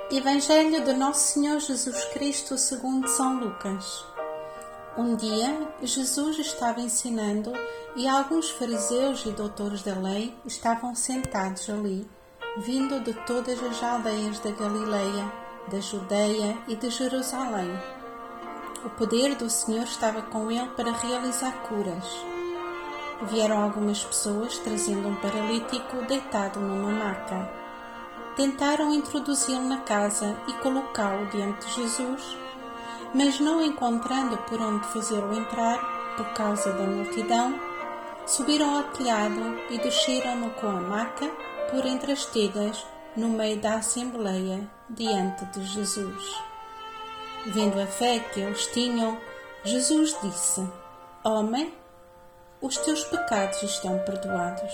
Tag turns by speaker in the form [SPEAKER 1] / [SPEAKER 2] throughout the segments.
[SPEAKER 1] Evangelho de Nosso Senhor Jesus Cristo segundo São Lucas. Um dia, Jesus estava ensinando e alguns fariseus e doutores da lei estavam sentados ali, vindo de todas as aldeias da Galileia, da Judeia e de Jerusalém. O poder do Senhor estava com ele para realizar curas. Vieram algumas pessoas trazendo um paralítico deitado numa maca. Tentaram introduzi-lo na casa e colocá-lo diante de Jesus, mas não encontrando por onde fazê-lo entrar, por causa da multidão, subiram ao telhado e desceram-no com a maca por entre as telhas, no meio da assembleia, diante de Jesus. Vendo a fé que eles tinham, Jesus disse: Homem, os teus pecados estão perdoados.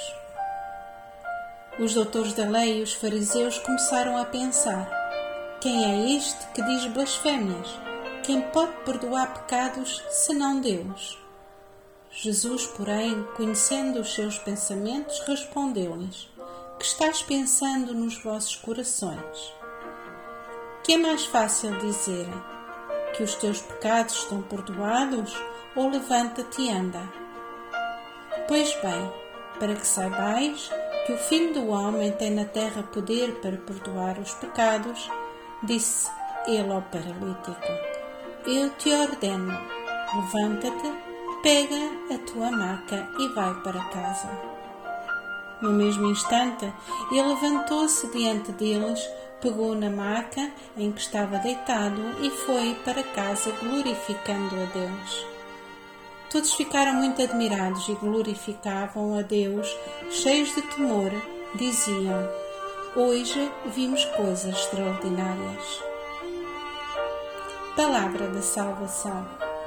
[SPEAKER 1] Os doutores da lei e os fariseus começaram a pensar: quem é este que diz blasfémias? Quem pode perdoar pecados senão Deus? Jesus, porém, conhecendo os seus pensamentos, respondeu-lhes: que estás pensando nos vossos corações? Que é mais fácil dizer: que os teus pecados estão perdoados, ou levanta-te e anda? Pois bem, para que saibais que o Filho do Homem tem na terra poder para perdoar os pecados, disse ele ao paralítico: eu te ordeno, levanta-te, pega a tua maca e vai para casa. No mesmo instante, ele levantou-se diante deles, pegou na maca em que estava deitado e foi para casa glorificando a Deus. Todos ficaram muito admirados e glorificavam a Deus, cheios de temor, diziam: hoje vimos coisas extraordinárias. Palavra da salvação.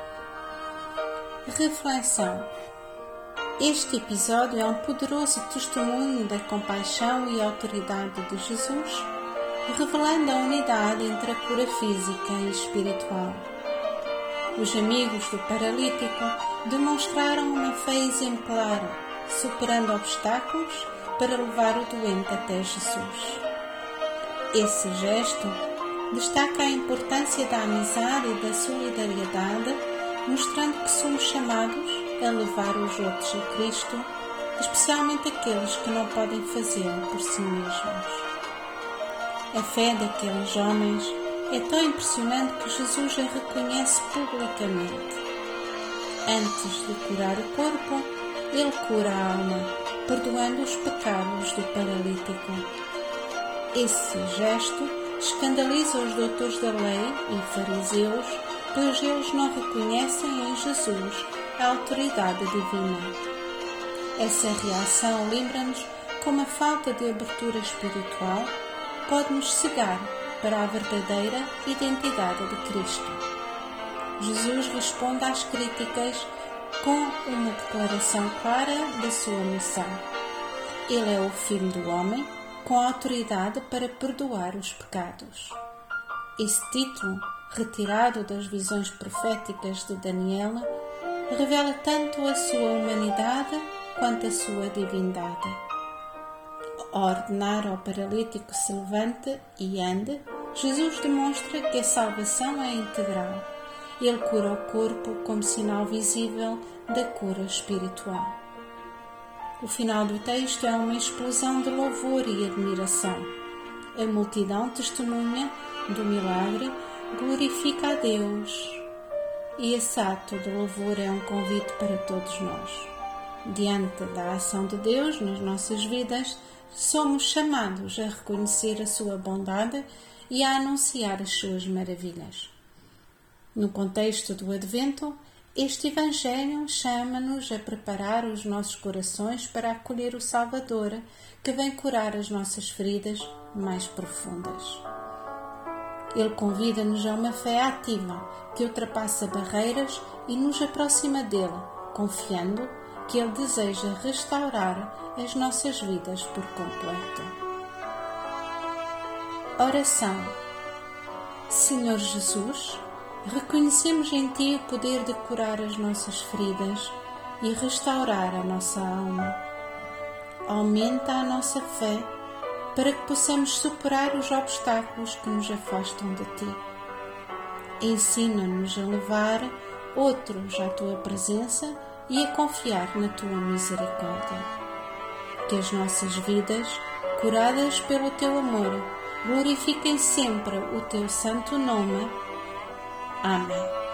[SPEAKER 1] Reflexão. Este episódio é um poderoso testemunho da compaixão e autoridade de Jesus, revelando a unidade entre a cura física e espiritual. Os amigos do paralítico demonstraram uma fé exemplar, superando obstáculos para levar o doente até Jesus. Esse gesto destaca a importância da amizade e da solidariedade, mostrando que somos chamados a levar os outros a Cristo, especialmente aqueles que não podem fazê-lo por si mesmos. A fé daqueles homens é tão impressionante que Jesus a reconhece publicamente. Antes de curar o corpo, ele cura a alma, perdoando os pecados do paralítico. Esse gesto escandaliza os doutores da lei e fariseus, pois eles não reconhecem em Jesus a autoridade divina. Essa reação lembra-nos como a falta de abertura espiritual pode nos cegar para a verdadeira identidade de Cristo. Jesus responde às críticas com uma declaração clara da sua missão. Ele é o Filho do Homem, com autoridade para perdoar os pecados. Esse título, retirado das visões proféticas de Daniel, revela tanto a sua humanidade quanto a sua divindade. Ao ordenar ao paralítico se levante e ande, Jesus demonstra que a salvação é integral. Ele cura o corpo como sinal visível da cura espiritual. O final do texto é uma explosão de louvor e admiração. A multidão testemunha do milagre, glorifica a Deus. E esse ato de louvor é um convite para todos nós. Diante da ação de Deus nas nossas vidas, somos chamados a reconhecer a sua bondade e a anunciar as suas maravilhas. No contexto do Advento, este Evangelho chama-nos a preparar os nossos corações para acolher o Salvador, que vem curar as nossas feridas mais profundas. Ele convida-nos a uma fé ativa, que ultrapassa barreiras e nos aproxima dele, confiando que ele deseja restaurar as nossas vidas por completo. Oração. Senhor Jesus, reconhecemos em Ti o poder de curar as nossas feridas e restaurar a nossa alma. Aumenta a nossa fé para que possamos superar os obstáculos que nos afastam de Ti. Ensina-nos a levar outros à Tua presença e a confiar na Tua misericórdia. Que as nossas vidas, curadas pelo Teu amor, glorifiquem sempre o Teu santo nome. Amém.